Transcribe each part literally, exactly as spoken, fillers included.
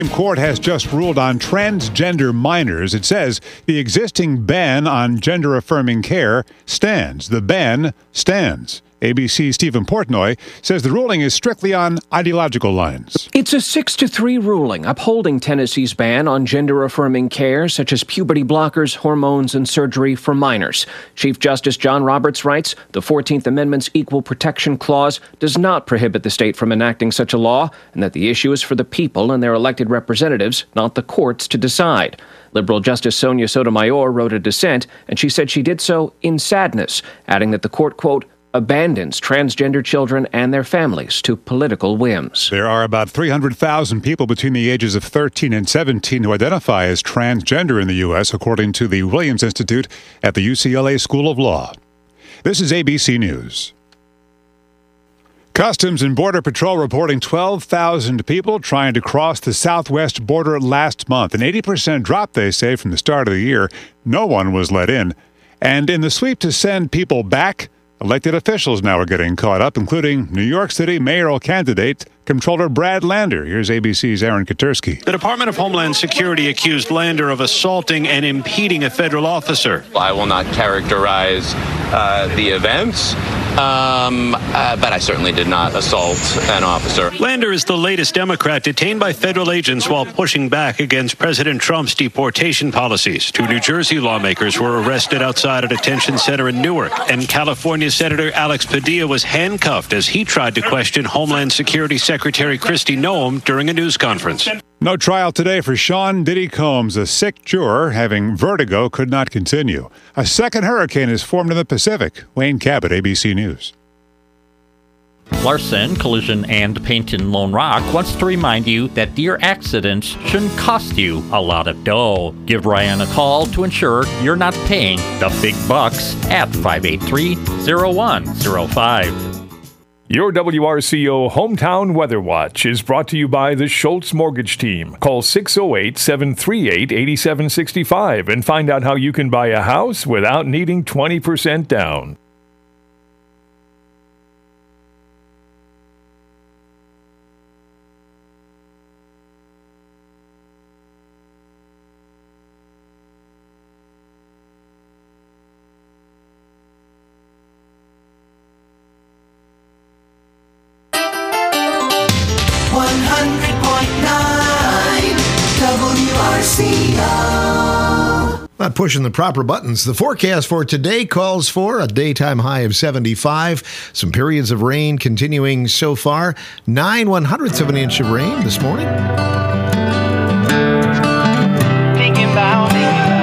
The Supreme Court has just ruled on transgender minors. It says the existing ban on gender-affirming care stands. The ban stands. A B C's Stephen Portnoy says the ruling is strictly on ideological lines. It's a six to three ruling upholding Tennessee's ban on gender-affirming care, such as puberty blockers, hormones, and surgery for minors. Chief Justice John Roberts writes, the fourteenth Amendment's Equal Protection Clause does not prohibit the state from enacting such a law, and that the issue is for the people and their elected representatives, not the courts, to decide. Liberal Justice Sonia Sotomayor wrote a dissent, and she said she did so in sadness, adding that the court, quote, abandons transgender children and their families to political whims. There are about three hundred thousand people between the ages of thirteen and seventeen who identify as transgender in the U S, according to the Williams Institute at the U C L A School of Law. This is A B C News. Customs and Border Patrol reporting twelve thousand people trying to cross the southwest border last month. An eighty percent drop, they say, from the start of the year. No one was let in. And in the sweep to send people back, elected officials now are getting caught up, including New York City mayoral candidate Comptroller Brad Lander. Here's A B C's Aaron Katersky. The Department of Homeland Security accused Lander of assaulting and impeding a federal officer. I will not characterize uh, the events, um, uh, but I certainly did not assault an officer. Lander is the latest Democrat detained by federal agents while pushing back against President Trump's deportation policies. Two New Jersey lawmakers were arrested outside a detention center in Newark, and California Senator Alex Padilla was handcuffed as he tried to question Homeland Security Secretary Kristi Noem during a news conference. No trial today for Sean Diddy Combs. A sick juror having vertigo could not continue. A second hurricane is formed in the Pacific. Wayne Cabot, A B C News. Larson Collision and Paint in Lone Rock wants to remind you that deer accidents shouldn't cost you a lot of dough. Give Ryan a call to ensure you're not paying the big bucks at five eight three, zero one zero five. Your W R C O Hometown Weather Watch is brought to you by the Schultz Mortgage Team. Call six oh eight, seven three eight, eight seven six five and find out how you can buy a house without needing twenty percent down. one hundred point nine W R C O. Not pushing the proper buttons. The forecast for today calls for a daytime high of seventy-five. Some periods of rain continuing so far. Nine one hundredths of an inch of rain this morning. Thinking about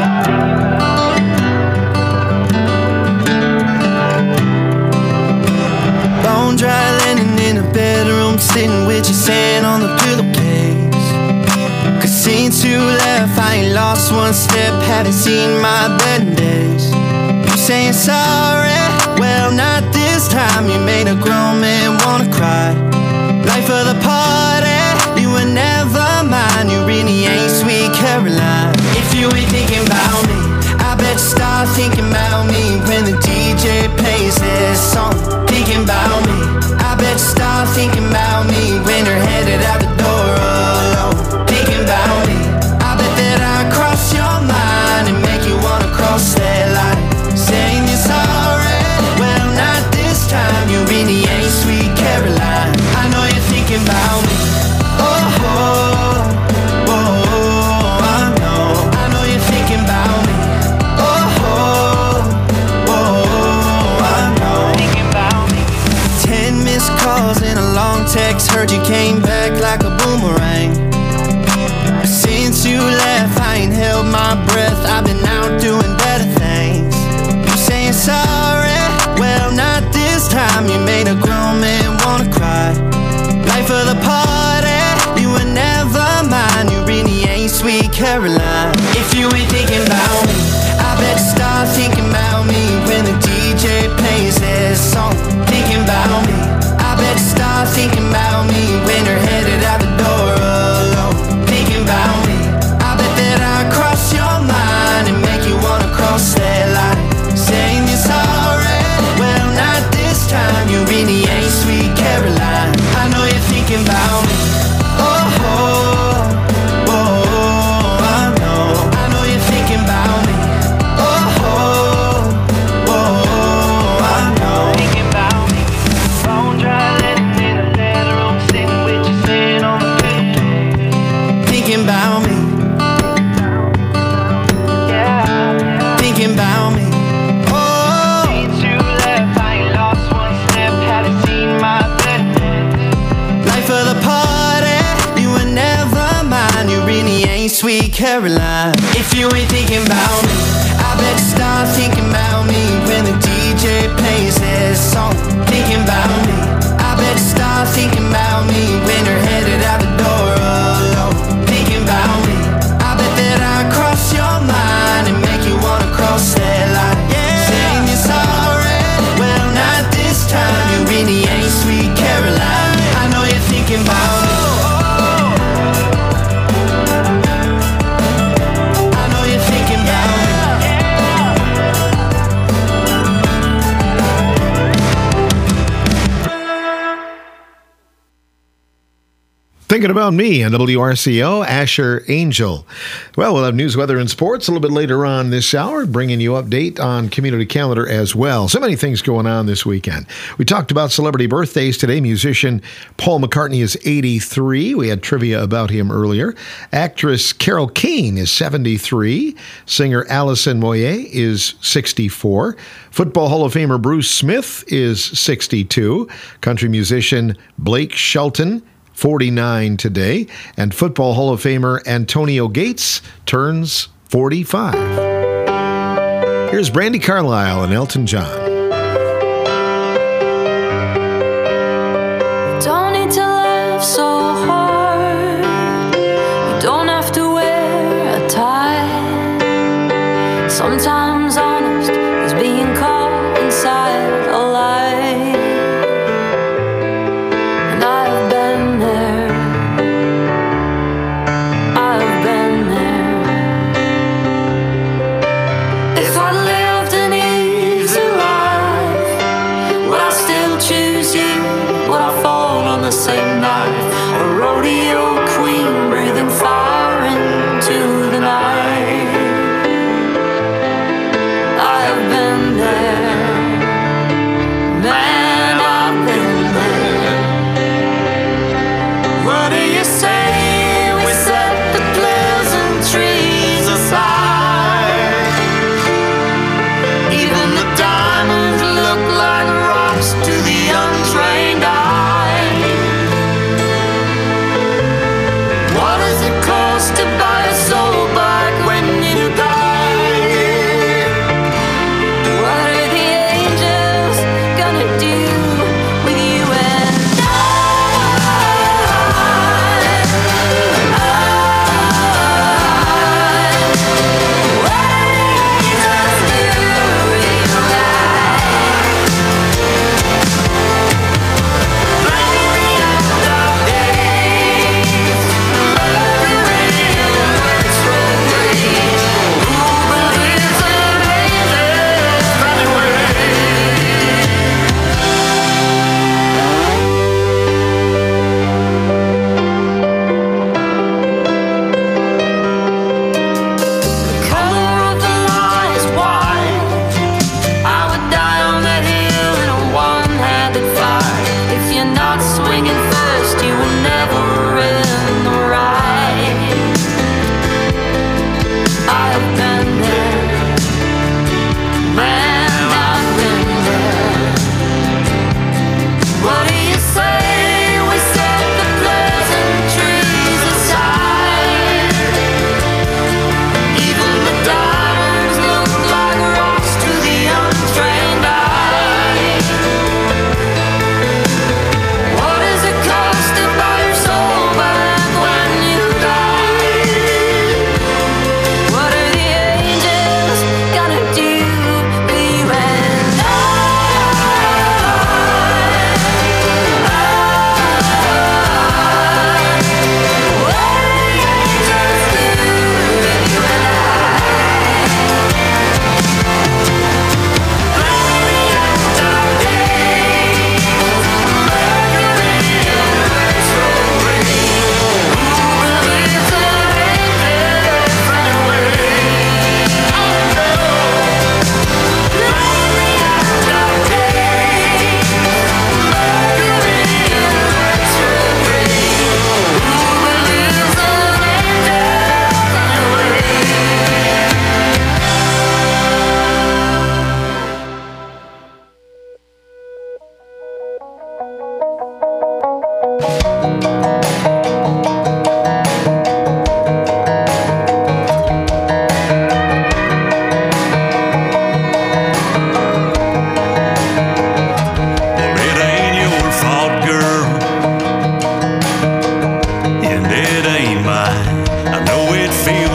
bone dry linen in a bedroom, sitting with your sand on the pillowcase. Cause since you left, I ain't lost one step, haven't seen my better days. You saying sorry? Well, not this time. You made a grown man wanna cry. Life of the party, you were never mine. You really ain't sweet Caroline. If you ain't thinking about me, I bet you start thinking about me when the D J plays this song. Thinking about me, I bet you start thinking about me when you're headed out the door alone. Thinking about me, I bet that I cross your mind and make you wanna cross that line. Saying you're sorry, well not this time. You really ain't sweet Caroline. I know you're thinking about me. Oh, oh, oh, oh, I know. I know you're thinking about me. Oh, oh, oh, oh, I know. Thinking about me. Ten missed calls and a long text. Heard you came back like a boomerang. Since you left, I ain't held my breath. I've been out doing better things. You saying sorry? Well, not this time. You made a grown man wanna cry. Life of the party, you were never mine. You really ain't sweet Caroline. If you ain't thinking about me, I bet you start thinking about me when the D J plays this song. Thinking about me, I bet you start thinking about me when you're headed out the door alone. Thinking about me, I bet that I cross your mind and make you wanna cross that line. Saying you're sorry, well not this time. You really ain't sweet Caroline. I know you're thinking about me. Oh, oh, Sweet Caroline. If you ain't thinking about me, I better start thinking about me when the D J plays his song. Thinking about me, I better start thinking about me when you're headed out the door alone. Thinking about me, I bet that I cross your mind and make you wanna cross that line. Yeah. Saying you're sorry, well not this time. You really ain't Sweet Caroline. I know you're thinking about me. I know you're thinking about me. Thinking about me on W R C O, Asher Angel. Well, we'll have news, weather, and sports a little bit later on this hour, bringing you update on community calendar as well. So many things going on this weekend. We talked about celebrity birthdays today. Musician Paul McCartney is eighty-three. We had trivia about him earlier. Actress Carol Kane is seventy-three. Singer Alison Moyet is sixty-four. Football Hall of Famer Bruce Smith is sixty-two. Country musician Blake Shelton, forty-nine today, and Football Hall of Famer Antonio Gates turns forty-five. Here's Brandi Carlile and Elton John. Don't need to laugh so hard. You don't have to wear a tie. Sometimes honest is being caught inside a lie. And I've been there. I've been there. If I lived an easy life,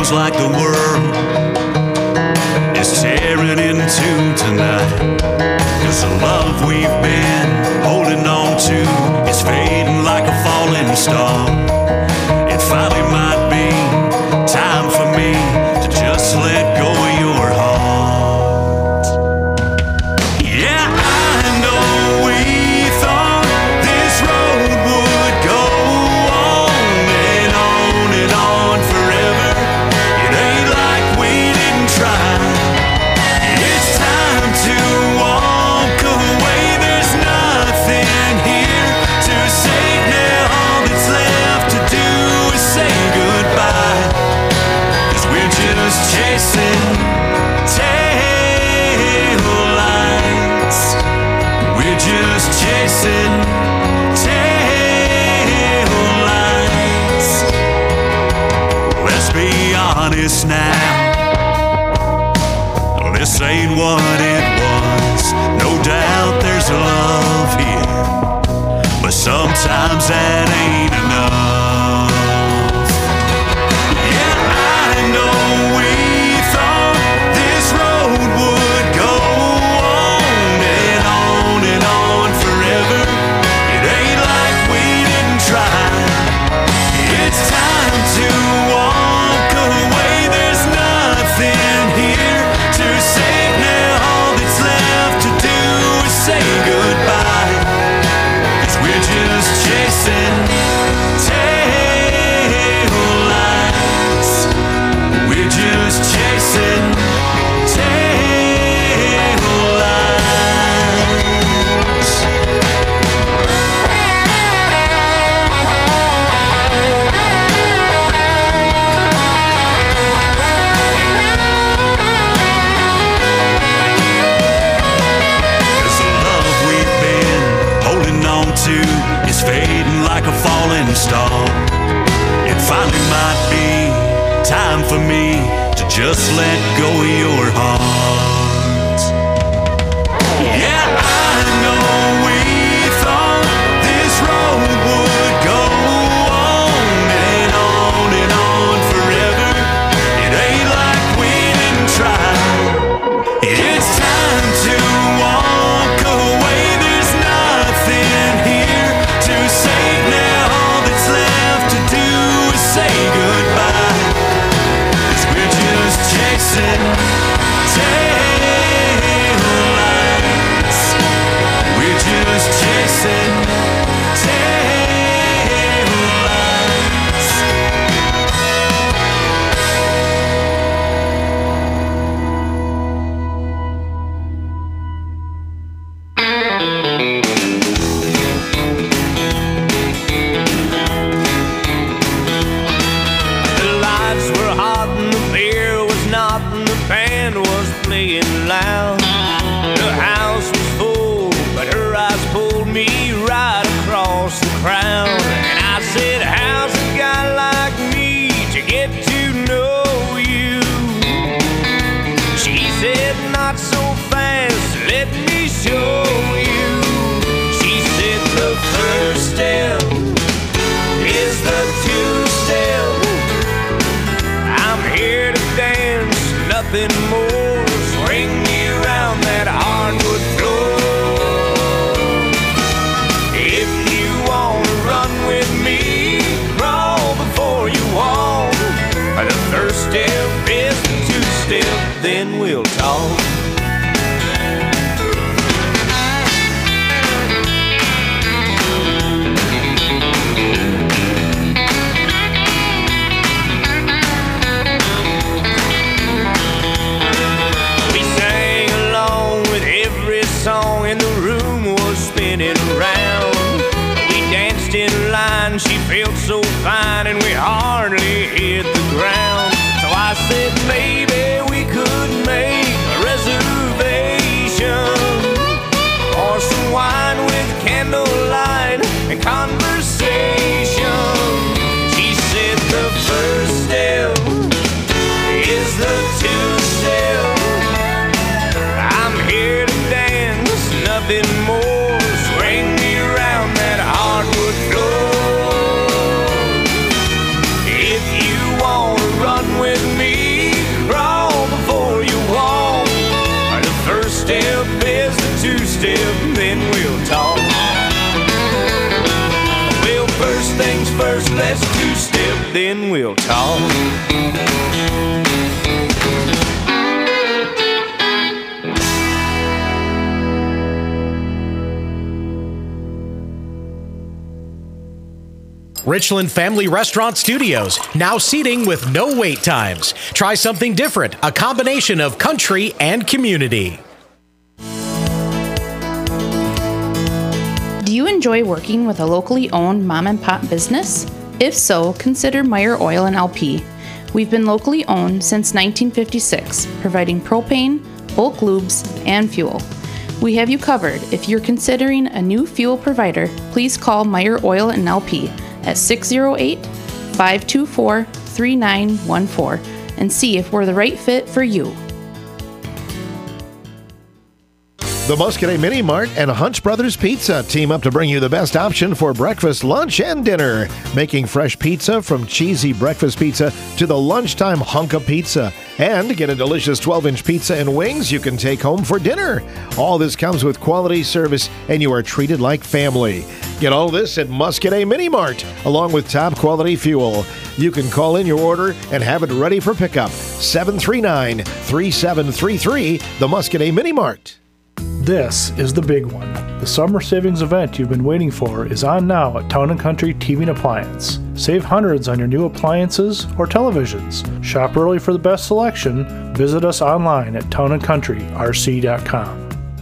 feels like the world is tearing into tonight. 'Cause the love we've been holding on to is fading like a falling star. It finally might be time for me to just let go of your heart. Yeah, I know we thought this road would go on and on and on forever. It ain't like we didn't try. It's time to walk away. There's nothing here to save now. All that's left to do is say goodbye. 'Cause we're just chasing tail lights. We're just chasing tail lights. Let's be honest now. This ain't what it was. No doubt there's love here, but sometimes that ain't enough. Yeah, I know we thought this road would go on and on and on forever. It ain't like we didn't try. It's time to walk away. There's nothing here to save now. All that's left to do is say goodbye. 'Cause we're just chasing tail lights. We're just chasing tail lights. Cause the love we've been holding on to is fading like a falling star. It finally might be time for me to just let go of your heart. Yeah, I know we thought this road would go on and on and on forever. It ain't like we didn't try. It's time to walk away. There's nothing here to save now. All that's left to do is say goodbye. 'Cause we're just chasing tail lights. We're just chasing tail lights. The lights were hot and the beer was not and the band was playing loud. The house was full, but her eyes pulled me right across the crowd. And I said, how's a guy like me to get to know you? She said, not so fast, let me show you. She said, the first step is the two-step. I'm here to dance, nothing more. Swing me around that hardwood floor. If you wanna run with me, crawl before you walk. The first step is the two-step, then we'll talk. We sang along with every song and the room was spinning around. We danced in line, she felt so fine and we hardly hit the ground. So I said, maybe we could make a reservation or some wine with candlelight and conversation. She said, the first step is the two-step. I'm here to dance, nothing more. Swing me around that hardwood floor. If you wanna run with me, Let's two-step, then we'll talk. Richland Family Restaurant Studios, now seating with no wait times. Try something different, a combination of country and community. Do you enjoy working with a locally owned mom and pop business? If so, consider Meyer Oil and L P. We've been locally owned since nineteen fifty-six, providing propane, bulk lubes, and fuel. We have you covered. If you're considering a new fuel provider, please call Meyer Oil and L P at six oh eight, five two four, three nine one four and see if we're the right fit for you. The Muscadet Mini Mart and Hunch Brothers Pizza team up to bring you the best option for breakfast, lunch, and dinner. Making fresh pizza from cheesy breakfast pizza to the lunchtime hunk of pizza. And get a delicious twelve-inch pizza and wings you can take home for dinner. All this comes with quality service, and you are treated like family. Get all this at Muscadet Mini Mart, along with top-quality fuel. You can call in your order and have it ready for pickup. seven three nine, three seven three three, the Muscadet Mini Mart. This is the big one. The summer savings event you've been waiting for is on now at Town and Country T V and Appliance. Save hundreds on your new appliances or televisions. Shop early for the best selection. Visit us online at town and country r c dot com.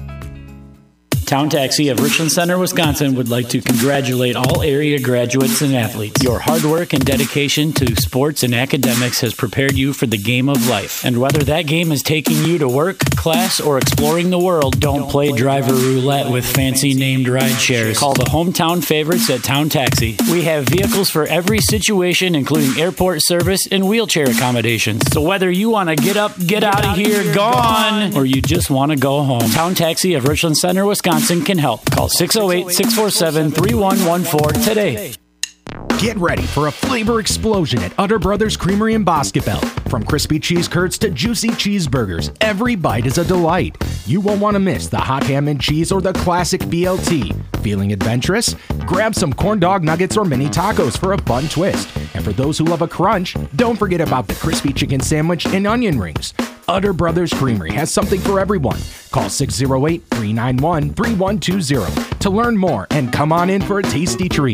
Town Taxi of Richland Center, Wisconsin would like to congratulate all area graduates and athletes. Your hard work and dedication to sports and academics has prepared you for the game of life. And whether that game is taking you to work, class, or exploring the world, don't play driver roulette with fancy named ride shares. Call the hometown favorites at Town Taxi. We have vehicles for every situation, including airport service and wheelchair accommodations. So whether you want to get up, get, get out, out of here, here gone, gone, or you just want to go home, Town Taxi of Richland Center, Wisconsin can help. Call six oh eight, six four seven, three one one four today. Get ready for a flavor explosion at Utter Brothers Creamery in Boscobel. From crispy cheese curds to juicy cheeseburgers, every bite is a delight. You won't want to miss the hot ham and cheese or the classic B L T. Feeling adventurous? Grab some corn dog nuggets or mini tacos for a fun twist. And for those who love a crunch, don't forget about the crispy chicken sandwich and onion rings. Utter Brothers Creamery has something for everyone. Call six oh eight, three nine one, three one two zero to learn more and come on in for a tasty treat.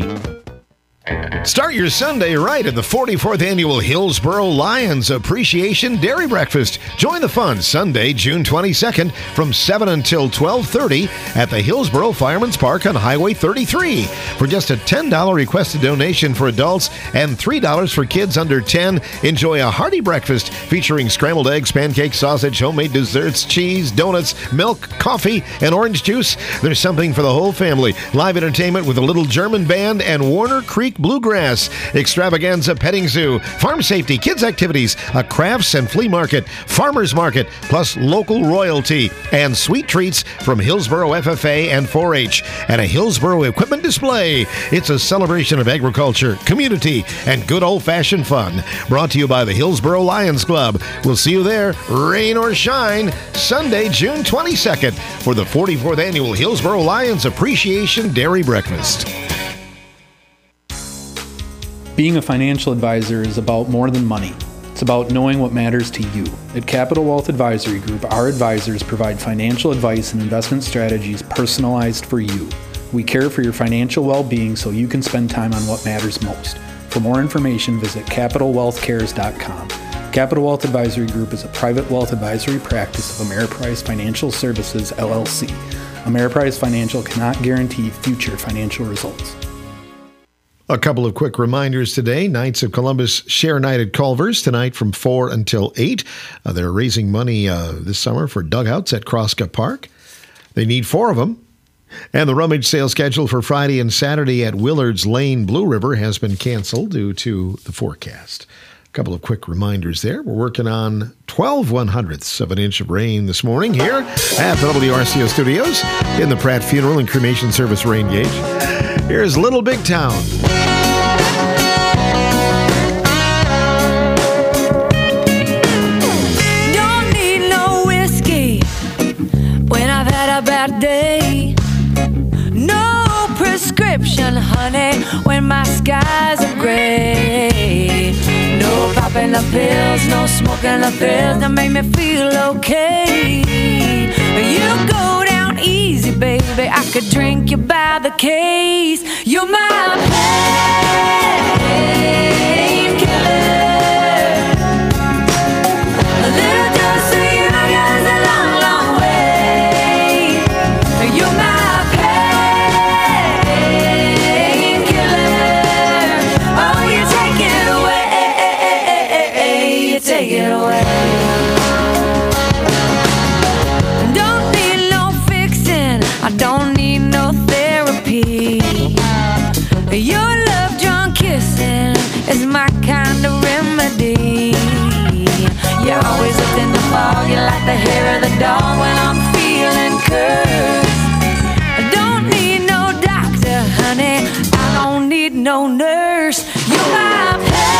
Start your Sunday right at the forty-fourth Annual Hillsboro Lions Appreciation Dairy Breakfast. Join the fun Sunday, June twenty-second from seven until twelve thirty at the Hillsboro Fireman's Park on Highway thirty-three. For just a ten dollars requested donation for adults and three dollars for kids under ten, enjoy a hearty breakfast featuring scrambled eggs, pancakes, sausage, homemade desserts, cheese, donuts, milk, coffee, and orange juice. There's something for the whole family. Live entertainment with a little German band and Warner Creek Bluegrass, extravaganza petting zoo, farm safety, kids activities, a crafts and flea market, farmers market, plus local royalty, and sweet treats from Hillsboro F F A and four H, and a Hillsboro equipment display. It's a celebration of agriculture, community, and good old-fashioned fun. Brought to you by the Hillsboro Lions Club. We'll see you there, rain or shine, Sunday, June twenty-second for the forty-fourth Annual Hillsboro Lions Appreciation Dairy Breakfast. Being a financial advisor is about more than money. It's about knowing what matters to you. At Capital Wealth Advisory Group, our advisors provide financial advice and investment strategies personalized for you. We care for your financial well-being so you can spend time on what matters most. For more information, visit capital wealth cares dot com. Capital Wealth Advisory Group is a private wealth advisory practice of Ameriprise Financial Services, L L C. Ameriprise Financial cannot guarantee future financial results. A couple of quick reminders today. Knights of Columbus Share Night at Culver's tonight from four until eight. Uh, they're raising money uh, this summer for dugouts at Crosscup Park. They need four of them. And the rummage sale schedule for Friday and Saturday at Willard's Lane, Blue River has been canceled due to the forecast. A couple of quick reminders there. We're working on twelve one-hundredths of an inch of rain this morning here at the W R C O studios in the Pratt Funeral and Cremation Service rain gauge. Here's Little Big Town. Don't need no whiskey when I've had a bad day. No prescription, honey, when my skies are gray. the pills, no smoking the pills that make me feel okay. You go down easy, baby, I could drink you by the case. You're my painkiller. A little dose of you goes a long, long way. You're my take it away. Don't need no fixing, I don't need no therapy. Your love drunk kissing is my kind of remedy. You're always up in the fog, you're like the hair of the dog when I'm feeling cursed. I don't need no doctor, honey, I don't need no nurse. You're my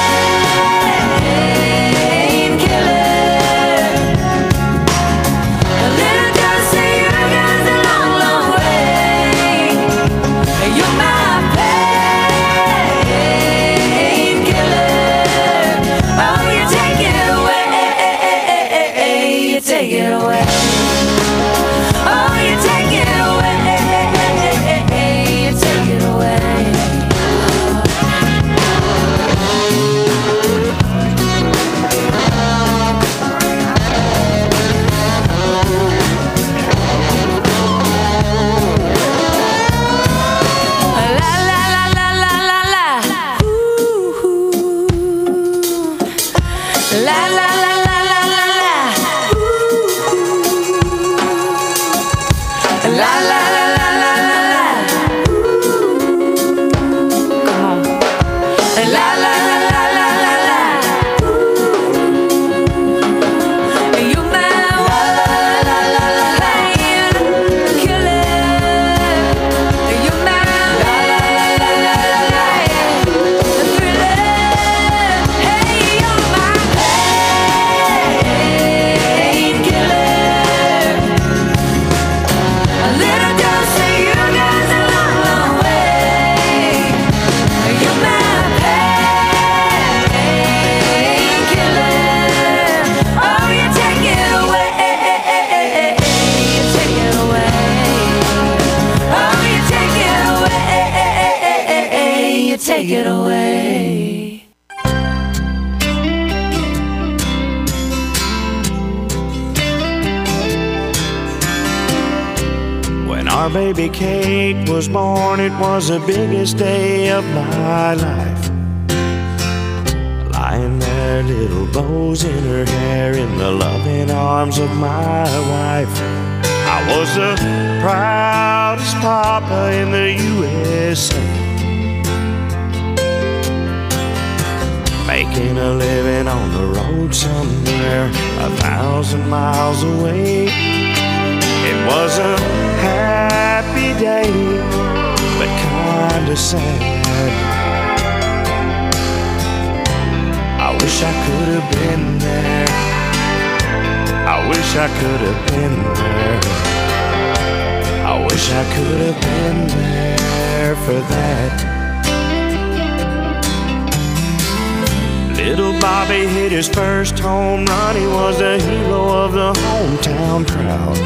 take it away. Oh, you take it away. You take it away. La la la la la la la. Ooh, ooh. La la la. La la la la la la la. Come on. La la la la la la la. You my killer. You my thriller. Hey, you're my painkiller. A little dose of you goes a long, long way. You're my painkiller. Oh, you take it away. You take it away. Oh, you take it away. You take it away. When our baby Kate was born, it was the biggest day of my life. Lying there, little bows in her hair, in the loving arms of my wife. I was the proudest papa in the U S A, making a living on the road somewhere a thousand miles away. It was a happy day, but kinda sad. I wish I could have been there. I wish I could have been there. I wish I could have been there for that. Little Bobby hit his first home run. He was the hero of the hometown crowd.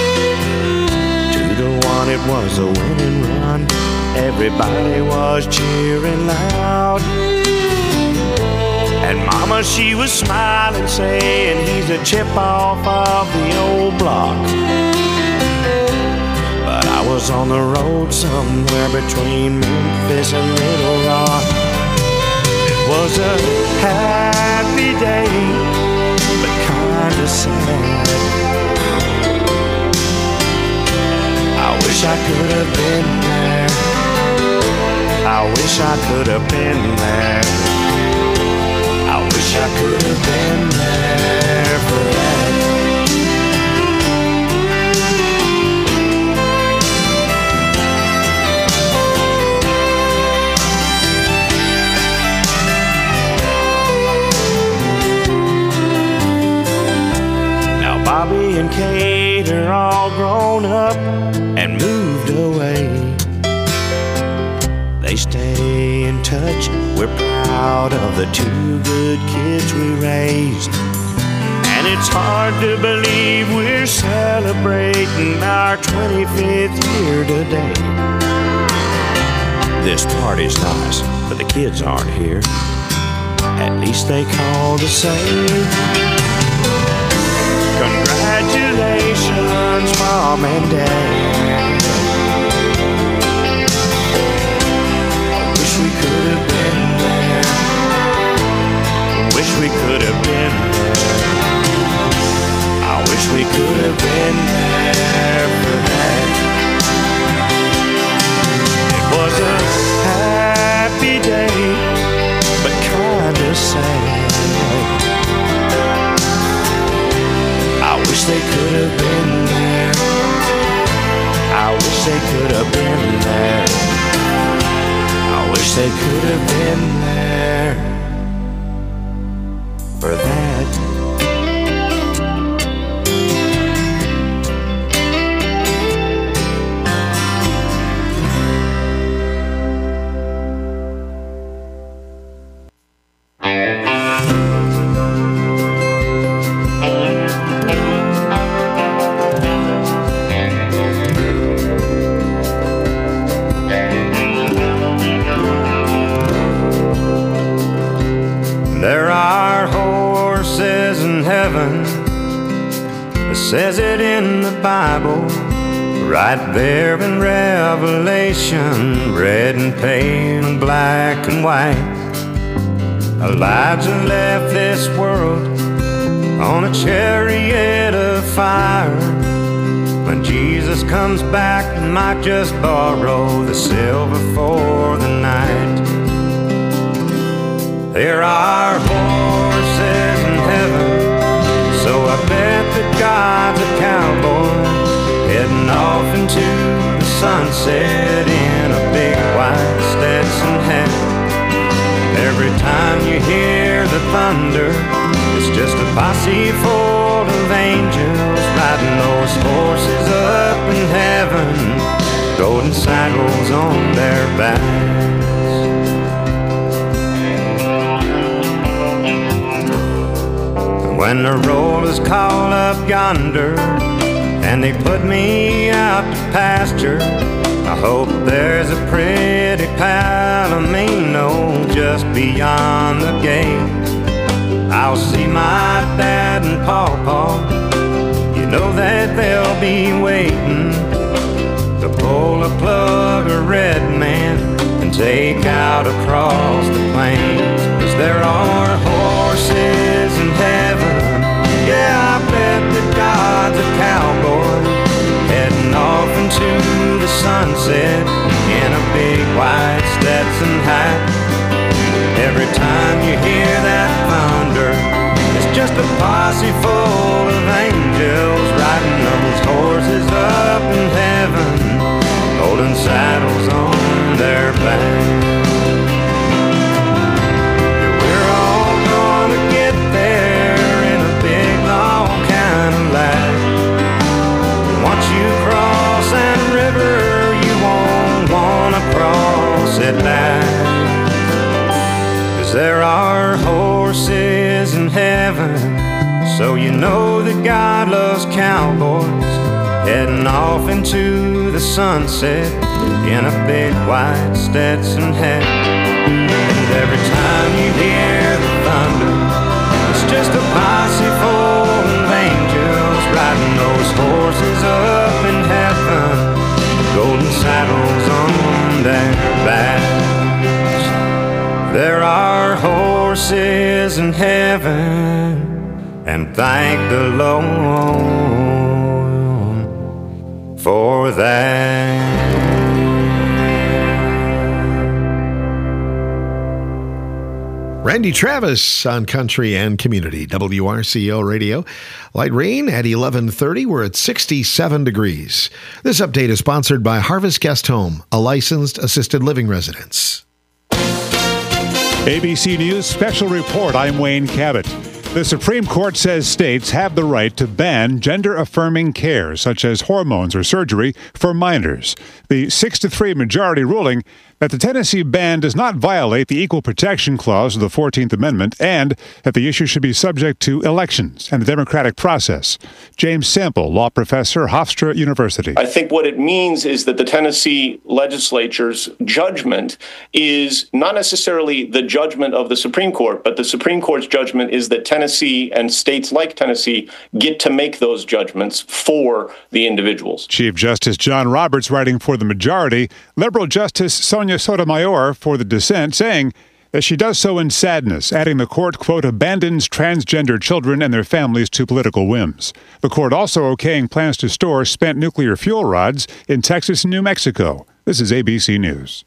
The one, it was a winning run. Everybody was cheering loud. And Mama, she was smiling, saying he's a chip off of the old block. But I was on the road somewhere between Memphis and Little Rock. It was a happy day, but kinda sad. I wish I could have been there. I wish I could have been there. I wish I could have been there for that. Now Bobby and Kate are all grown up and moved away. They stay in touch. We're proud of the two good kids we raised. And it's hard to believe we're celebrating our twenty-fifth year today. This party's nice, but the kids aren't here. At least they called to say congratulations, Mom and Dad. I wish we could have been there. I wish we could have been there. I wish we could have been there for that. It was a happy day, but kinda sad. I wish they could have been there. I wish they could have been there. I wish they could have been there for that. Says it in the Bible, right there in Revelation, red and pale and black and white. Elijah left this world on a chariot of fire. When Jesus comes back, he might just borrow the silver for the night. There are horses in heaven, so I bet that God's a cowboy, heading off into the sunset in a big white Stetson hat. Every time you hear the thunder, it's just a posse full of angels riding those horses up in heaven, golden saddles on their backs. When the rollers call up yonder and they put me out to pasture, I hope there's a pretty palomino just beyond the gate. I'll see my dad and pawpaw, you know that they'll be waiting to pull a plug or red man and take out across the plains. 'Cause there are horses in heaven, yeah, I bet that God's a cowboy, heading off into the sunset in a big white Stetson hat. Every time you hear that thunder, it's just a posse full of angels riding those horses up in heaven, holding saddles on their backs. We're all gonna get there in a big long Cadillac. Once you cross that river, you won't wanna cross it back. 'Cause there are horses in heaven, so you know that God loves cowboys, heading off into the sunset in a big white Stetson hat. And every time you hear the thunder, it's just a posse full of angels riding those horses up in heaven, golden saddles on their backs. There are horses in heaven, and thank the Lord for that. Randy Travis on Country and Community, W R C O Radio. Light rain at eleven thirty. We're at sixty-seven degrees. This update is sponsored by Harvest Guest Home, a licensed assisted living residence. A B C News Special Report. I'm Wayne Cabot. The Supreme Court says states have the right to ban gender-affirming care, such as hormones or surgery, for minors. The six to three majority ruling that the Tennessee ban does not violate the Equal Protection Clause of the fourteenth Amendment and that the issue should be subject to elections and the democratic process. James Sample, law professor, Hofstra University. I think what it means is that the Tennessee legislature's judgment is not necessarily the judgment of the Supreme Court, but the Supreme Court's judgment is that Tennessee and states like Tennessee get to make those judgments for the individuals. Chief Justice John Roberts, writing for the majority, liberal Justice Sonia Sotomayor for the dissent, saying that she does so in sadness, adding the court, quote, abandons transgender children and their families to political whims. The court also okaying plans to store spent nuclear fuel rods in Texas and New Mexico. This is A B C News.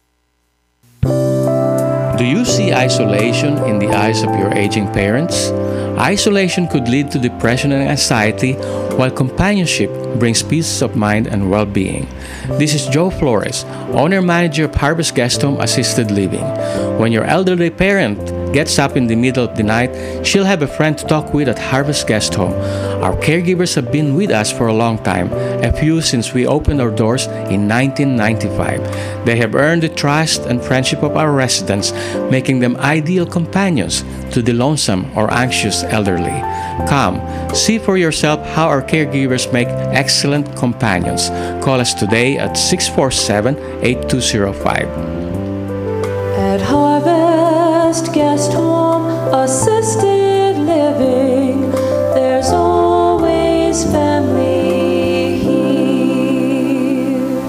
Do you see isolation in the eyes of your aging parents? Isolation could lead to depression and anxiety, while companionship brings peace of mind and well-being. This is Joe Flores, owner-manager of Harvest Guest Home Assisted Living. When your elderly parent gets up in the middle of the night, she'll have a friend to talk with at Harvest Guest Home. Our caregivers have been with us for a long time, a few since we opened our doors in nineteen ninety-five. They have earned the trust and friendship of our residents, making them ideal companions to the lonesome or anxious elderly. Come, see for yourself how our caregivers make excellent companions. Call us today at six four seven, eight two zero five. At Harvest Guest Home Assisted Living, there's always family here.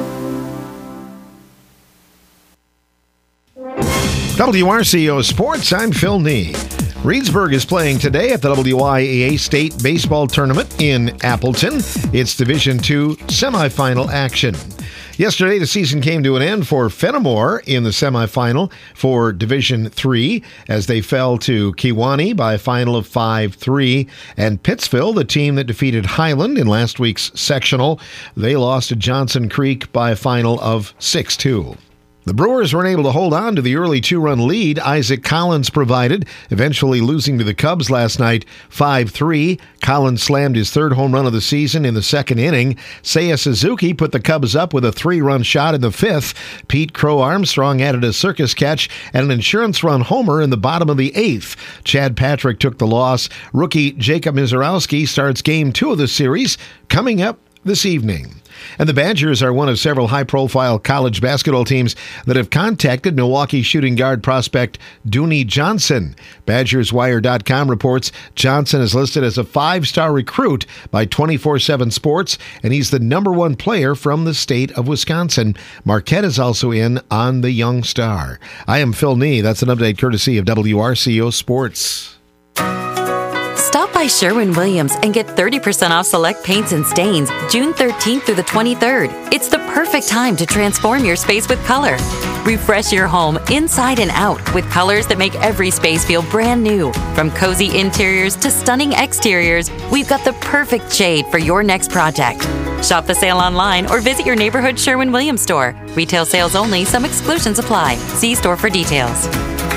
W R C O Sports, I'm Phil Nee. Reedsburg is playing today at the W I A A State Baseball Tournament in Appleton. It's Division two semifinal action. Yesterday, the season came to an end for Fenimore in the semifinal for Division three as they fell to Kewanee by a final of five three. And Pittsville, the team that defeated Highland in last week's sectional, they lost to Johnson Creek by a final of six two. The Brewers weren't able to hold on to the early two-run lead Isaac Collins provided, eventually losing to the Cubs last night five three. Collins slammed his third home run of the season in the second inning. Seiya Suzuki put the Cubs up with a three-run shot in the fifth. Pete Crow Armstrong added a circus catch and an insurance run homer in the bottom of the eighth. Chad Patrick took the loss. Rookie Jacob Mizorowski starts game two of the series coming up this evening. And the Badgers are one of several high-profile college basketball teams that have contacted Milwaukee shooting guard prospect Dooney Johnson. Badgers Wire dot com reports Johnson is listed as a five-star recruit by twenty-four seven Sports, and he's the number one player from the state of Wisconsin. Marquette is also in on the young star. I am Phil Nee. That's an update courtesy of W R C O Sports. Stop by Sherwin-Williams and get thirty percent off select paints and stains June thirteenth through the twenty-third. It's the perfect time to transform your space with color. Refresh your home inside and out with colors that make every space feel brand new. From cozy interiors to stunning exteriors, we've got the perfect shade for your next project. Shop the sale online or visit your neighborhood Sherwin-Williams store. Retail sales only. Some exclusions apply. See store for details.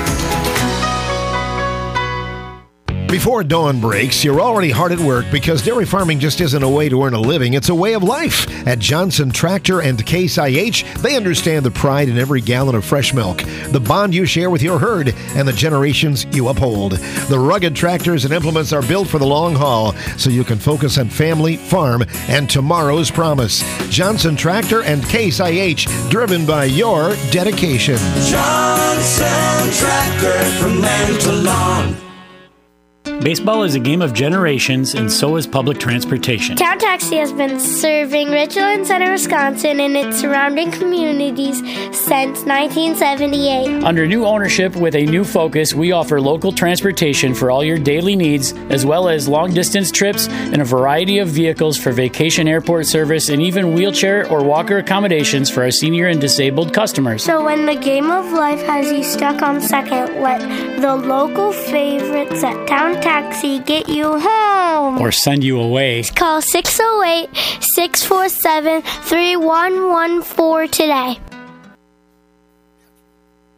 Before dawn breaks, you're already hard at work because dairy farming just isn't a way to earn a living. It's a way of life. At Johnson Tractor and Case I H, they understand the pride in every gallon of fresh milk, the bond you share with your herd, and the generations you uphold. The rugged tractors and implements are built for the long haul, so you can focus on family, farm, and tomorrow's promise. Johnson Tractor and Case I H, driven by your dedication. Johnson Tractor, from land to lawn. Baseball is a game of generations, and so is public transportation. Town Taxi has been serving Richland Center, Wisconsin, and its surrounding communities since nineteen seventy-eight. Under new ownership with a new focus, we offer local transportation for all your daily needs, as well as long-distance trips and a variety of vehicles for vacation airport service and even wheelchair or walker accommodations for our senior and disabled customers. So when the game of life has you stuck on second, let the local favorites at Town Taxi get you home. Or send you away. Call six oh eight, six four seven, three one one four today.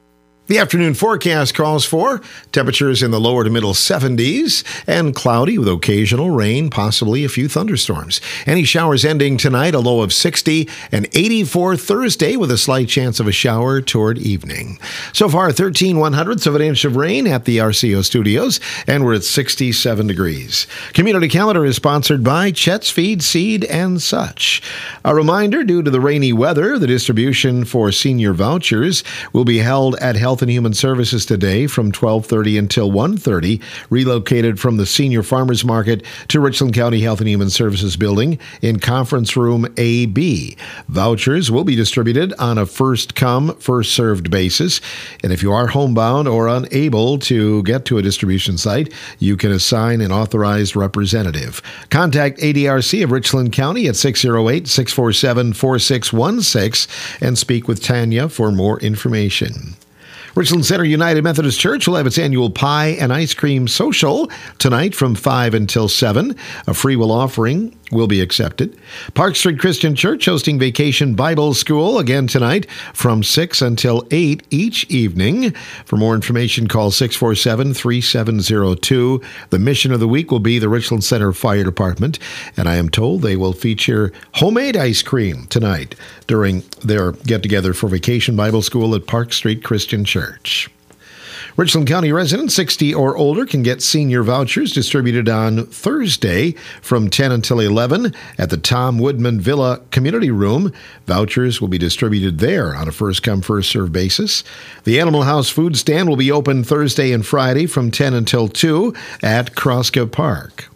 The afternoon forecast calls for temperatures in the lower to middle seventies and cloudy with occasional rain, possibly a few thunderstorms. Any showers ending tonight, a low of sixty, and eighty-four Thursday with a slight chance of a shower toward evening. So far, thirteen one hundredths of an inch of rain at the R C O studios, and we're at sixty-seven degrees. Community Calendar is sponsored by Chet's Feed, Seed, and such. A reminder, due to the rainy weather, the distribution for senior vouchers will be held at Health and Human Services today from twelve thirty until one thirty, relocated from the Senior Farmers Market to Richland County Health and Human Services building in Conference Room A B. Vouchers will be distributed on a first-come, first-served basis, and if you are homebound or unable to get to a distribution site, you can assign an authorized representative. Contact A D R C of Richland County at six oh eight, six four seven, four six one six and speak with Tanya for more information. Richland Center United Methodist Church will have its annual pie and ice cream social tonight from five until seven. A free will offering will be accepted. Park Street Christian Church hosting Vacation Bible School again tonight from six until eight each evening. For more information, call six four seven, three seven zero two. The mission of the week will be the Richland Center Fire Department, and I am told they will feature homemade ice cream tonight during their get-together for Vacation Bible School at Park Street Christian Church. Richland County residents sixty or older can get senior vouchers distributed on Thursday from ten until eleven at the Tom Woodman Villa Community Room. Vouchers will be distributed there on a first-come, first-served basis. The Animal House food stand will be open Thursday and Friday from ten until two at Kroska Park.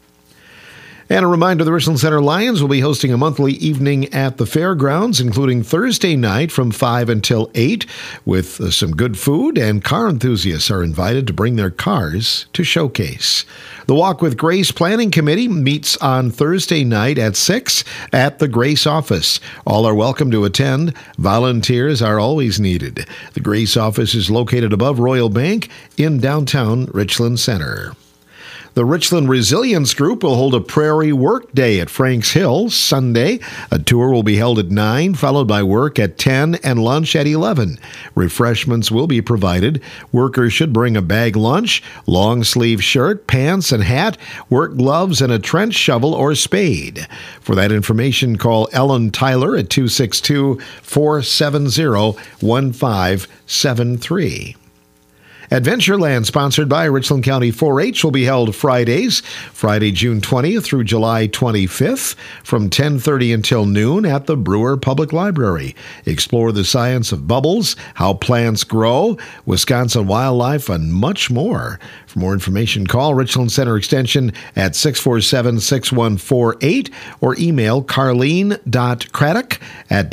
And a reminder, the Richland Center Lions will be hosting a monthly evening at the fairgrounds, including Thursday night from five until eight, with uh, some good food, and car enthusiasts are invited to bring their cars to showcase. The Walk with Grace Planning Committee meets on Thursday night at six at the Grace office. All are welcome to attend. Volunteers are always needed. The Grace office is located above Royal Bank in downtown Richland Center. The Richland Resilience Group will hold a Prairie Work Day at Franks Hill Sunday. A tour will be held at nine, followed by work at ten and lunch at eleven. Refreshments will be provided. Workers should bring a bag lunch, long-sleeve shirt, pants and hat, work gloves, and a trench shovel or spade. For that information, call Ellen Tyler at two six two, four seven zero, one five seven three. Adventureland, sponsored by Richland County four H, will be held Fridays, Friday, June twentieth through July twenty-fifth, from ten thirty until noon at the Brewer Public Library. Explore the science of bubbles, how plants grow, Wisconsin wildlife, and much more. For more information, call Richland Center Extension at six four seven, six one four eight or email carlene dot craddock at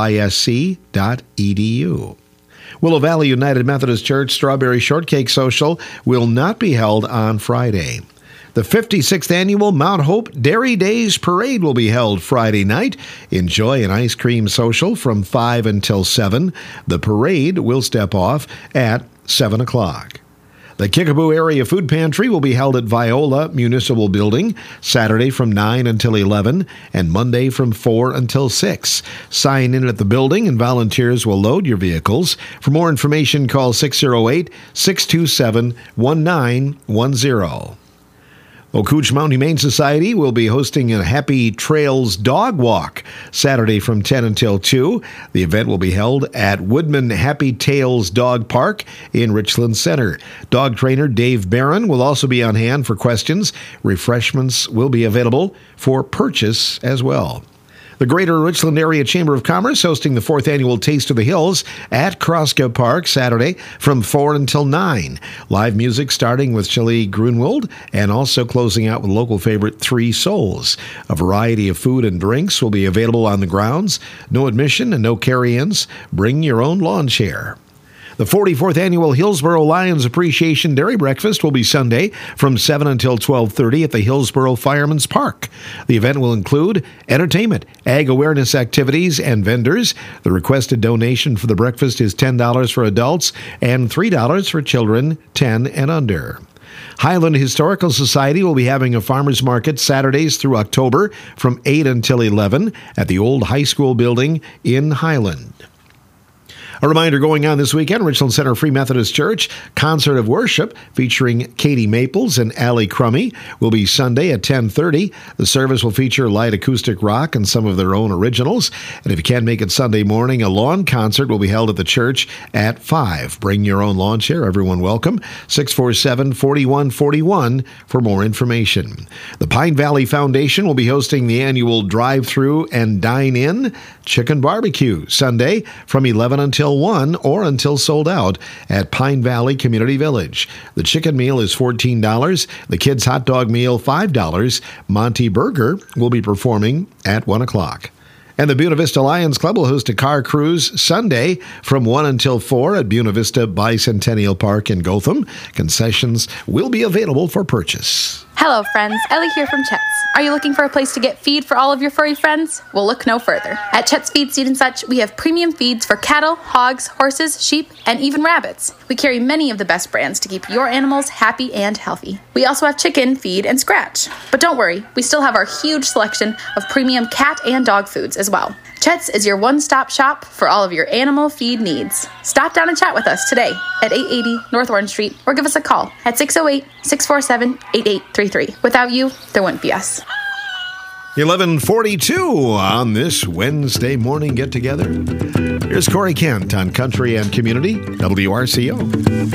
wisc dot e d u. Willow Valley United Methodist Church Strawberry Shortcake Social will not be held on Friday. The fifty-sixth Annual Mount Hope Dairy Days Parade will be held Friday night. Enjoy an ice cream social from five until seven. The parade will step off at seven o'clock. The Kickapoo Area Food Pantry will be held at Viola Municipal Building Saturday from nine until eleven and Monday from four until six. Sign in at the building and volunteers will load your vehicles. For more information, call six oh eight, six two seven, one nine one zero. Ocooch Mountain Humane Society will be hosting a Happy Trails Dog Walk Saturday from ten until two. The event will be held at Woodman Happy Tails Dog Park in Richland Center. Dog trainer Dave Barron will also be on hand for questions. Refreshments will be available for purchase as well. The Greater Richland Area Chamber of Commerce hosting the fourth Annual Taste of the Hills at Kroska Park Saturday from four until nine. Live music starting with Shelley Grunwald and also closing out with local favorite Three Souls. A variety of food and drinks will be available on the grounds. No admission and no carry-ins. Bring your own lawn chair. The forty-fourth Annual Hillsboro Lions Appreciation Dairy Breakfast will be Sunday from seven until twelve thirty at the Hillsboro Fireman's Park. The event will include entertainment, ag awareness activities, and vendors. The requested donation for the breakfast is ten dollars for adults and three dollars for children ten and under. Highland Historical Society will be having a farmers market Saturdays through October from eight until eleven at the old high school building in Highland. A reminder going on this weekend, Richland Center Free Methodist Church Concert of Worship featuring Katie Maples and Allie Crummy will be Sunday at ten thirty. The service will feature light acoustic rock and some of their own originals. And if you can't make it Sunday morning, a lawn concert will be held at the church at five. Bring your own lawn chair. Everyone welcome. six four seven, four one four one for more information. The Pine Valley Foundation will be hosting the annual drive-through and dine-in chicken barbecue Sunday from eleven until one or until sold out at Pine Valley Community Village. The chicken meal is fourteen dollars. The kids' hot dog meal, five dollars. Monty Burger will be performing at one o'clock. And the Buena Vista Lions Club will host a car cruise Sunday from one until four at Buena Vista Bicentennial Park in Gotham. Concessions will be available for purchase. Hello, friends. Ellie here from Chet's. Are you looking for a place to get feed for all of your furry friends? Well, look no further. At Chet's Feed, Seed and Such, we have premium feeds for cattle, hogs, horses, sheep, and even rabbits. We carry many of the best brands to keep your animals happy and healthy. We also have chicken, feed, and scratch. But don't worry, we still have our huge selection of premium cat and dog foods as well. Chet's is your one-stop shop for all of your animal feed needs. Stop down and chat with us today at eight eighty North Orange Street or give us a call at six oh eight, six four seven, eight eight three three. Without you, there wouldn't be us. eleven forty-two on this Wednesday morning get-together. Here's Corey Kent on Country and Community, W R C O.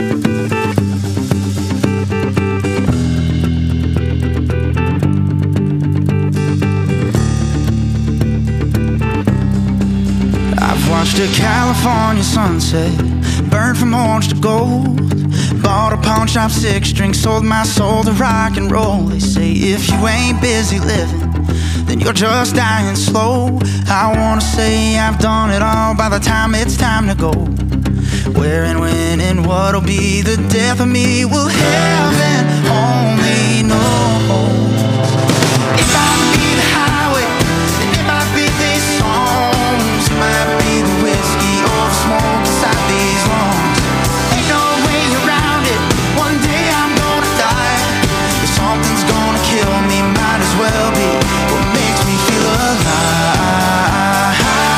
Watched a California sunset, burned from orange to gold. Bought a pawn shop six string, sold my soul to rock and roll. They say if you ain't busy living, then you're just dying slow. I wanna say I've done it all by the time it's time to go. Where and when and what'll be the death of me will heaven only know. It might be the highway, and it might be these songs, it might be the whiskey or the smoke inside these lungs. Ain't no way around it, one day I'm gonna die. If something's gonna kill me, might as well be what makes me feel alive.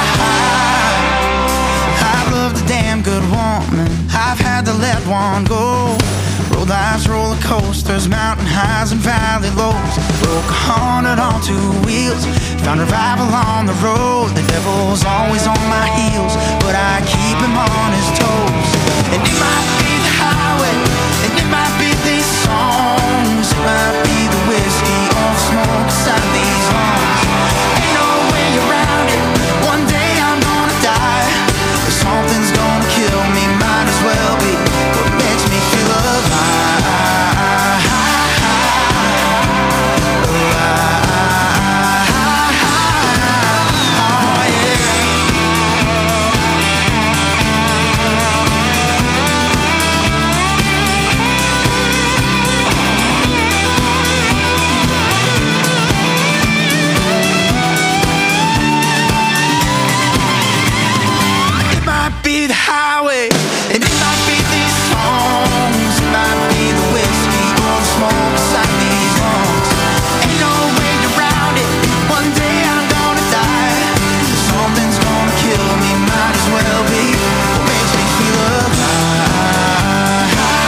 I've loved a damn good woman, I've had to let one go. Rode life's roller coasters, mountain highs and valley lows. Broke a hundred on two wheels, found revival on the road. The devil's always on my heels, but I keep him on his toes. And it might be the highway, and it might be these songs, it might be the whiskey or the smoke inside these lungs. Ain't no way around it, one day I'm gonna die. If something's gonna kill me, might as well be what makes me feel alive. Be the highway, and it might be these songs, it might be the whiskey or the smoke inside these lungs. Ain't no way around it, one day I'm gonna die. If something's gonna kill me, might as well be what makes me feel alive.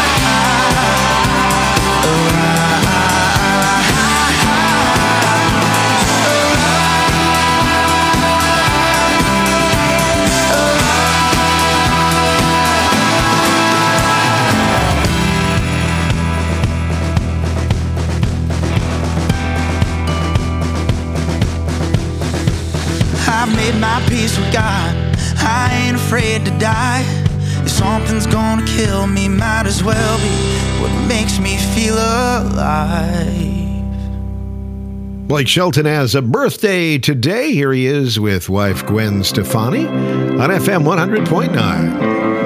I've made my peace with God, I ain't afraid to die. If something's gonna kill me, might as well be what makes me feel alive. Blake Shelton has a birthday today. Here he is with wife Gwen Stefani on F M one hundred point nine.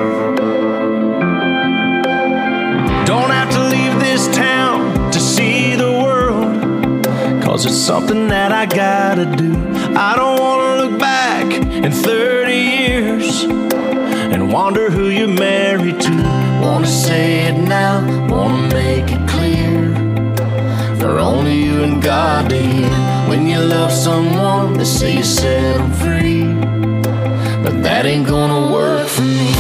Don't have to leave this town to see the world, 'cause it's something that I gotta do. I don't wanna look back in thirty years and wonder who you're married to. Wanna say it now, wanna make it clear, for only you and God to hear. When you love someone, they say you set them free, but that ain't gonna work for me.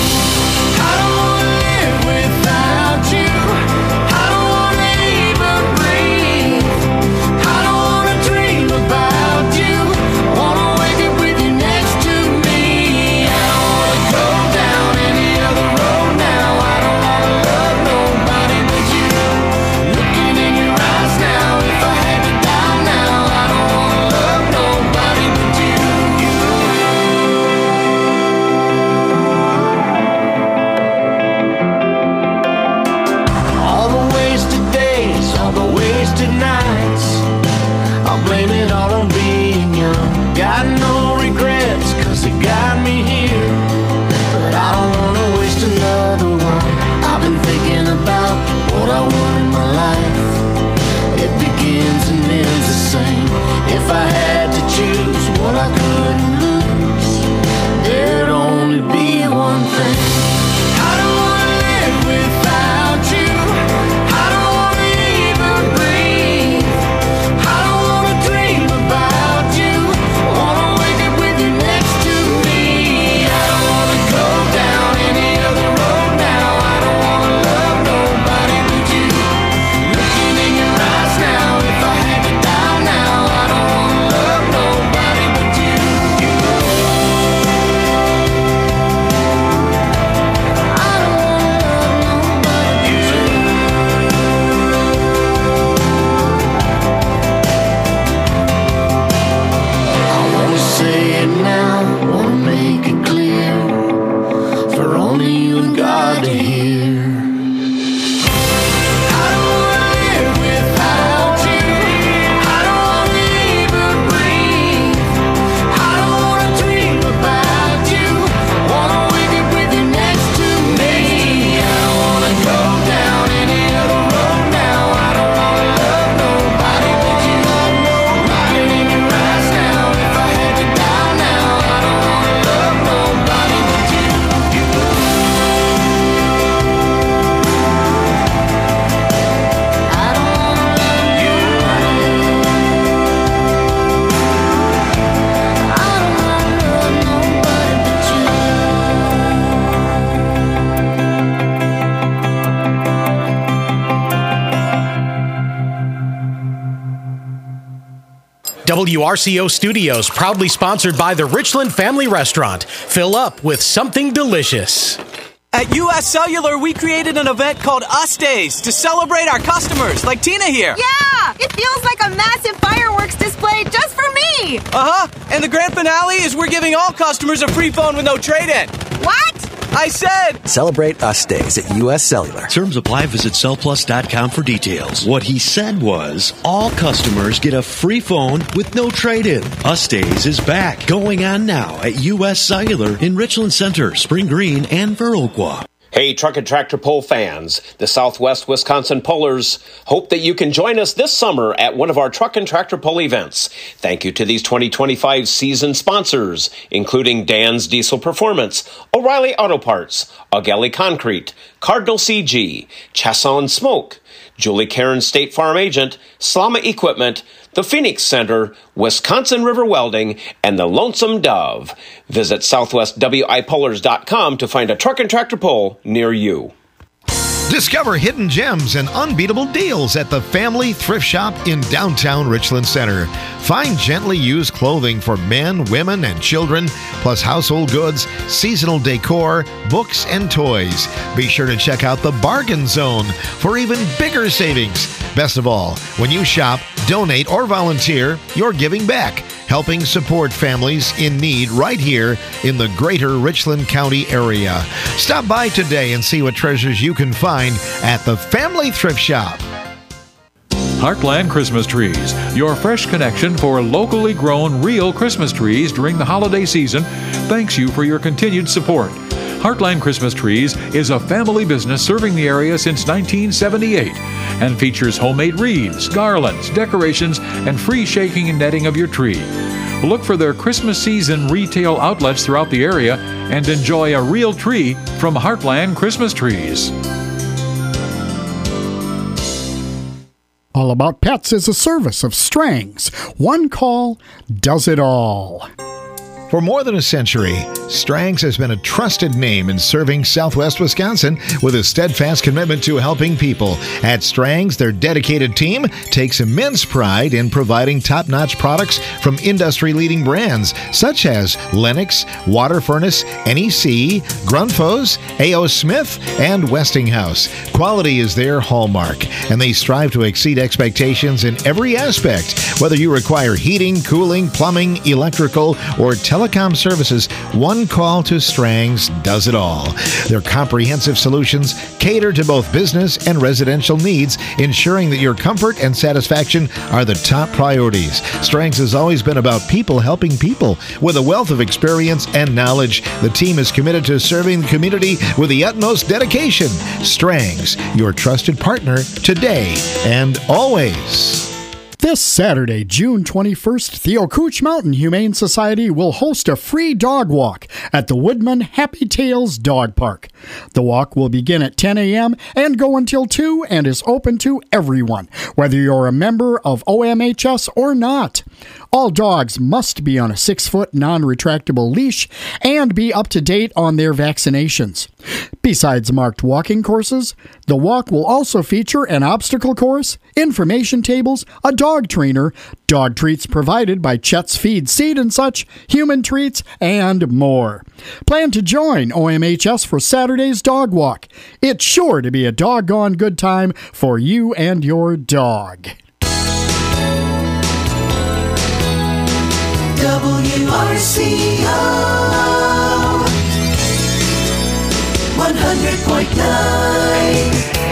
wasted nights. I'll blame it all on being young. Got no regrets, cause it got me here. But I don't wanna waste another one. I've been thinking about what I want in my life. It begins and ends the same. If I had to choose what I couldn't lose, there'd only be one thing. I don't wanna live without you. I don't wanna even breathe. I don't wanna dream about you. I wanna wake up with you next to me. I don't wanna go down any other road now. I don't wanna love nobody but you. Looking in your eyes now, if I had to die now, I don't wanna love nobody but you. Say it now, wanna make it clear for only you and God to hear. I don't wanna live without you. I don't wanna even breathe. I don't wanna dream about you. Wanna wake up with you next to me. I don't wanna go down any other road now. I don't wanna love nobody but you. Looking in your eyes now, if I had to die now, I don't wanna love nobody but you. I don't wanna love you. I don't wanna love nobody but W R C O Studios, proudly sponsored by the Richland Family Restaurant. Fill up with something delicious. At U S Cellular, we created an event called Us Days to celebrate our customers, like Tina here. Yeah! It feels like a massive fireworks display just for me! Uh-huh. And the grand finale is we're giving all customers a free phone with no trade-in. What? I said! Celebrate Us Days at U S Cellular. Terms apply. Visit cell plus dot com for details. What he said was, all customers get a free phone with no trade-in. Us Days is back. Going on now at U S Cellular in Richland Center, Spring Green, and Viroqua. Hey, Truck and Tractor Pull fans, the Southwest Wisconsin Pullers hope that you can join us this summer at one of our Truck and Tractor Pull events. Thank you to these twenty twenty-five season sponsors, including Dan's Diesel Performance, O'Reilly Auto Parts, Augelli Concrete, Cardinal C G, Chasson Smoke, Julie Karen State Farm Agent, Slama Equipment, the Phoenix Center, Wisconsin River Welding, and the Lonesome Dove. Visit southwest w i pullers dot com to find a truck and tractor pull near you. Discover hidden gems and unbeatable deals at the Family Thrift Shop in downtown Richland Center. Find gently used clothing for men, women, and children, plus household goods, seasonal decor, books, and toys. Be sure to check out the Bargain Zone for even bigger savings. Best of all, when you shop, donate, or volunteer, you're giving back, helping support families in need right here in the greater Richland County area. Stop by today and see what treasures you can find at the Family Thrift Shop. Heartland Christmas Trees, your fresh connection for locally grown real Christmas trees during the holiday season, thanks you for your continued support. Heartland Christmas Trees is a family business serving the area since nineteen seventy-eight and features homemade wreaths, garlands, decorations, and free shaking and netting of your tree. Look for their Christmas season retail outlets throughout the area and enjoy a real tree from Heartland Christmas Trees. All About Pets is a service of Strang's. One call does it all. For more than a century, Strang's has been a trusted name in serving Southwest Wisconsin with a steadfast commitment to helping people. At Strang's, their dedicated team takes immense pride in providing top-notch products from industry-leading brands such as Lennox, Water Furnace, N E C, Grundfos, A O. Smith, and Westinghouse. Quality is their hallmark, and they strive to exceed expectations in every aspect, whether you require heating, cooling, plumbing, electrical, or television telecom services, one call to Strangs does it all. Their comprehensive solutions cater to both business and residential needs, ensuring that your comfort and satisfaction are the top priorities. Strangs has always been about people helping people. With a wealth of experience and knowledge, the team is committed to serving the community with the utmost dedication. Strangs, your trusted partner today and always. This Saturday, June twenty-first, the Ocooch Mountain Humane Society will host a free dog walk at the Woodman Happy Tales Dog Park. The walk will begin at ten a.m. and go until two and is open to everyone, whether you're a member of O M H S or not. All dogs must be on a six-foot non-retractable leash and be up to date on their vaccinations. Besides marked walking courses, the walk will also feature an obstacle course, information tables, a dog trainer, dog treats provided by Chet's Feed Seed and Such, human treats, and more. Plan to join O M H S for Saturday's dog walk. It's sure to be a doggone good time for you and your dog. W R C O one hundred point nine.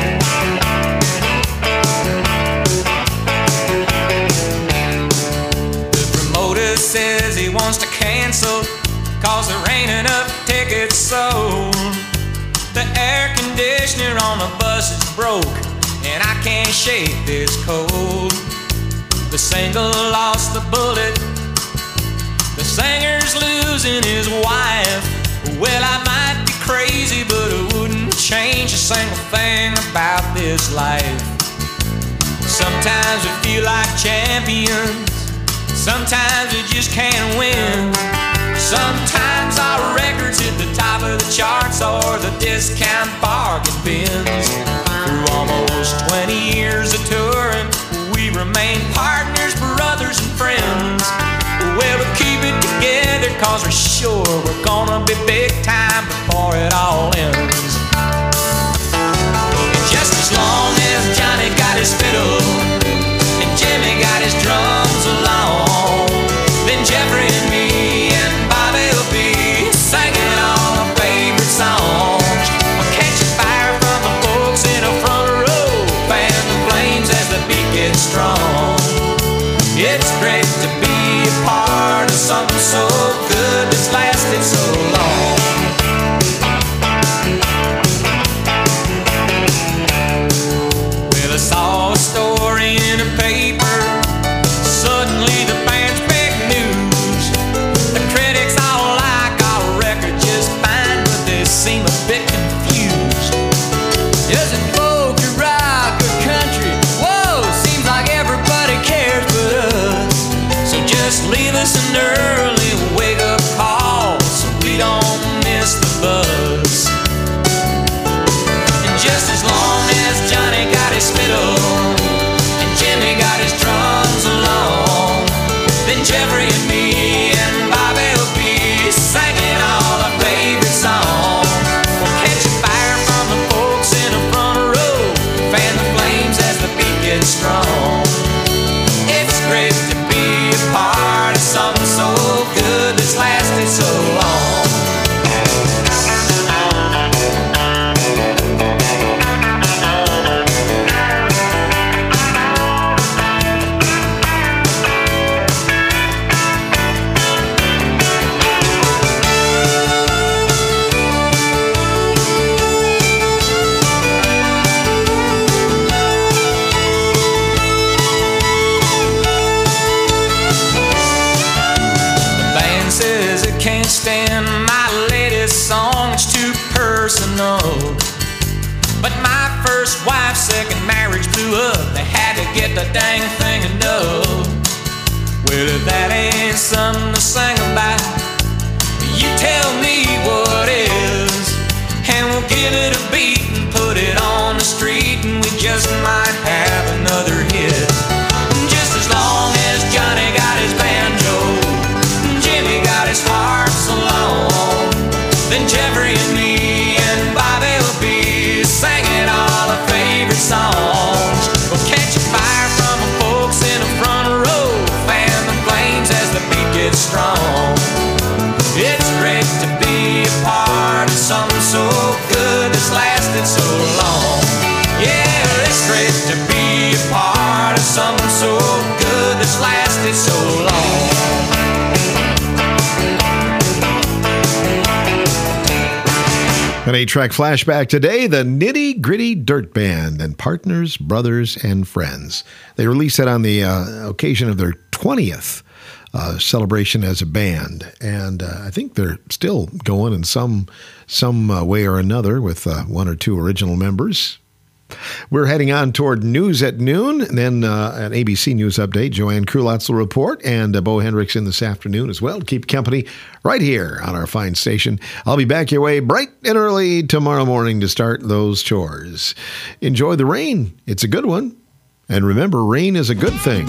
The promoter says he wants to cancel cause there ain't enough tickets sold. The air conditioner on the bus is broke and I can't shake this cold. The single lost the bullet. The singer's losing his wife. Well, I might be crazy, but it wouldn't change a single thing about this life. Sometimes we feel like champions, sometimes we just can't win. Sometimes our records hit the top of the charts or the discount bargain bins. Through almost twenty years of touring, we remain partners, brothers, and friends. Well, we keep it together cause we're sure we're gonna be big time before it all ends. And just as long as Johnny got his fiddle and Jimmy got his drums along, then Jeffrey and me and Bobby will be singing all our favorite songs. We'll catch a fire from the folks in the front row, fan the flames as the beat gets strong. It's great to be a part of something so good that's lasted so long. Well, I saw a story in a paper. Suddenly the band's big news. The critics all like our record just fine, but they seem a bit confused. Is it folk or rock or country? Whoa, seems like everybody cares but us. So just leave us an early wake-up call so we don't miss the buzz. And just as long as Johnny got his fiddle and Jimmy got his drums along, then Jeffrey and me and Bobby will be singing all our favorite songs. We'll catch a fire from the folks in the front row, fan the flames as the beat gets strong. It's great to be a part of something so good that's lasted so long. Can't stand my latest song, it's too personal. But my first wife's second marriage blew up. They had to get the dang thing enough. Well, if that ain't something to sing about, you tell me what is. And we'll give it a beat and put it on the street, and we just might have another hit. Just as long as Johnny got his banjo, Jimmy got his harp so long, then Jeffrey and me and Bobby will be singing all our favorite songs. We'll catch a fire from the folks in the front row, fan the flames as the beat gets strong. so good that's lasted so long. An eight-track flashback today, the Nitty Gritty Dirt Band and Partners, Brothers, and Friends. They released it on the uh, occasion of their twentieth uh, celebration as a band, and uh, I think they're still going in some some uh, way or another with uh, one or two original members. We're heading on toward News at Noon, and then uh, an A B C News update. Joanne Krulotz will report, and uh, Bo Hendrickson this afternoon as well to keep company right here on our fine station. I'll be back your way bright and early tomorrow morning to start those chores. Enjoy the rain. It's a good one. And remember, rain is a good thing.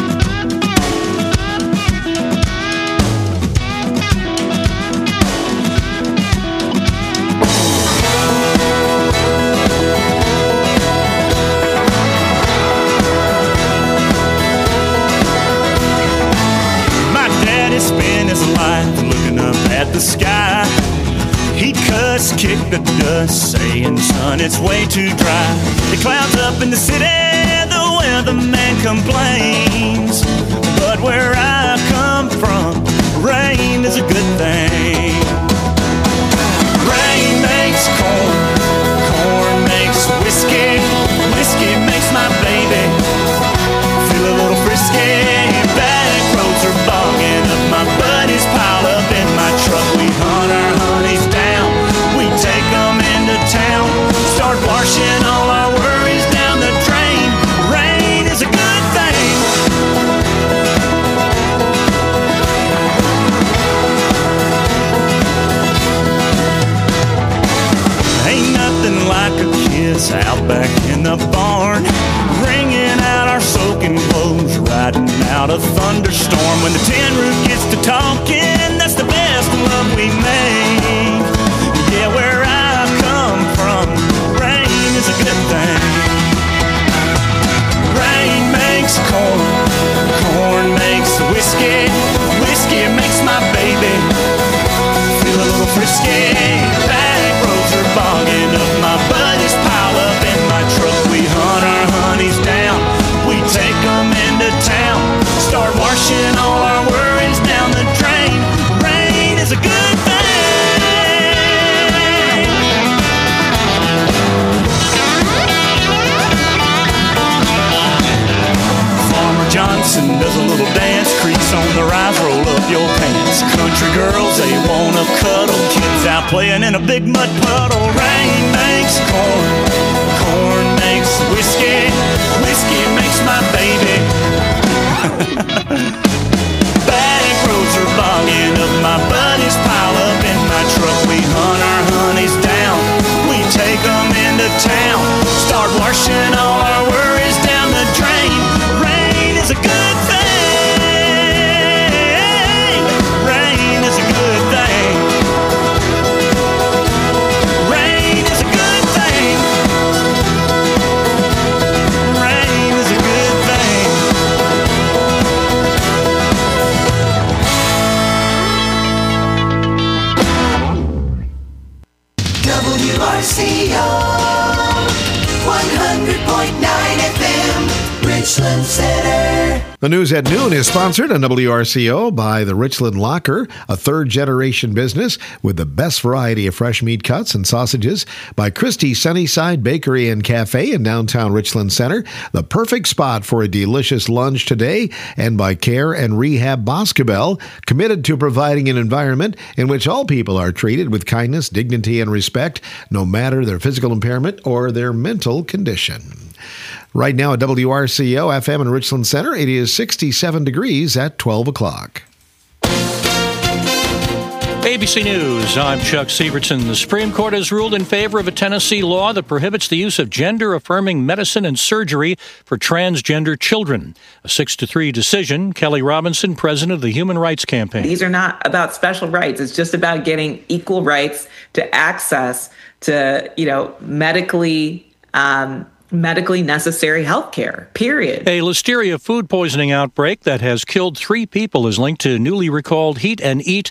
The sky, he cussed, kicked the dust, saying, son, it's way too dry. The clouds up in the city, the weatherman complains, but where I come from, rain is a good thing. Rain makes corn, corn makes whiskey, whiskey makes my baby feel a little frisky. Back roads are bogging up, my buddies pile up in my truck. We hunt our honeys down, we take them into town, start washing all our worries down the drain. Rain is a good thing. Ain't nothing like a kiss out back in the barn, wringing out our soaking clothes, riding out a thunderstorm. When the tin roof gets to talking, that's the best love we make. Yeah, where I come from, rain is a good thing. Rain makes corn, corn makes whiskey, whiskey makes my baby feel a little frisky. Back roads are bogging up, my buddies pile up in my truck. We hunt our honeys down, we take them into town, start washing all our worries down the drain. Rain is a good thing. Farmer Johnson does a little dance, crease on the rise, roll up your pants. Country girls, they wanna cuddle, kids out playing in a big mud puddle. Rain makes corn, corn makes whiskey, whiskey makes my baby. Back roads are bogging up, my buddies pile up in my truck. We hunt our honeys down, we take them into town, start washing all our worries down the drain. Rain is a good thing. Rain is a good thing. Rain is a good thing. Rain is a good thing. W R C O one hundred point nine F M, Richland Center. The News at Noon is sponsored on W R C O by the Richland Locker, a third-generation business with the best variety of fresh meat cuts and sausages, by Christie's Sunnyside Bakery and Cafe in downtown Richland Center, the perfect spot for a delicious lunch today, and by Care and Rehab Boscobel, committed to providing an environment in which all people are treated with kindness, dignity, and respect, no matter their physical impairment or their mental condition. Right now at W R C O F M in Richland Center, it is sixty-seven degrees at twelve o'clock. A B C News, I'm Chuck Sievertson. The Supreme Court has ruled in favor of a Tennessee law that prohibits the use of gender-affirming medicine and surgery for transgender children. A six to three decision. Kelly Robinson, president of the Human Rights Campaign. These are not about special rights. It's just about getting equal rights to access to, you know, medically um, medically necessary health care, period. A Listeria food poisoning outbreak that has killed three people is linked to newly recalled Heat and Eat